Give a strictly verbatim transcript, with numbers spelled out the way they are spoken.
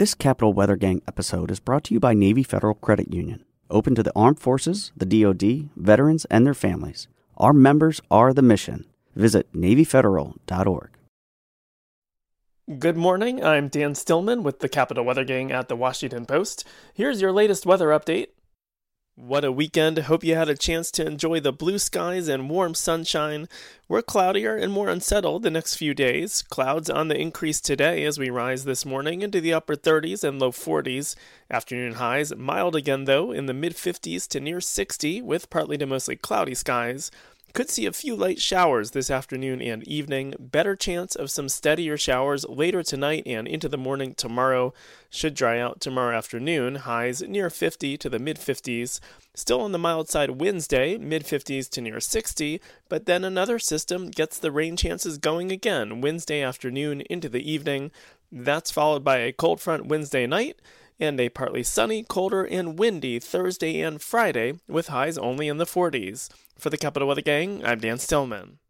This Capital Weather Gang episode is brought to you by Navy Federal Credit Union, open to the armed forces, the D O D, veterans, and their families. Our members are the mission. Visit navy federal dot org. Good morning, I'm Dan Stillman with the Capital Weather Gang at the Washington Post. Here's your latest weather update. What a weekend. Hope you had a chance to enjoy the blue skies and warm sunshine. We're cloudier and more unsettled the next few days. Clouds on the increase today as we rise this morning into the upper thirties and low forties. Afternoon highs mild again though in the mid fifties to near sixty with partly to mostly cloudy skies. Could see a few light showers this afternoon and evening. Better chance of some steadier showers later tonight and into the morning tomorrow. Should dry out tomorrow afternoon. Highs near fifty to the mid fifties. Still on the mild side Wednesday, mid fifties to near sixty. But then another system gets the rain chances going again Wednesday afternoon into the evening. That's followed by a cold front Wednesday night. And a partly sunny, colder, and windy Thursday and Friday with highs only in the forties. For the Capital Weather Gang, I'm Dan Stillman.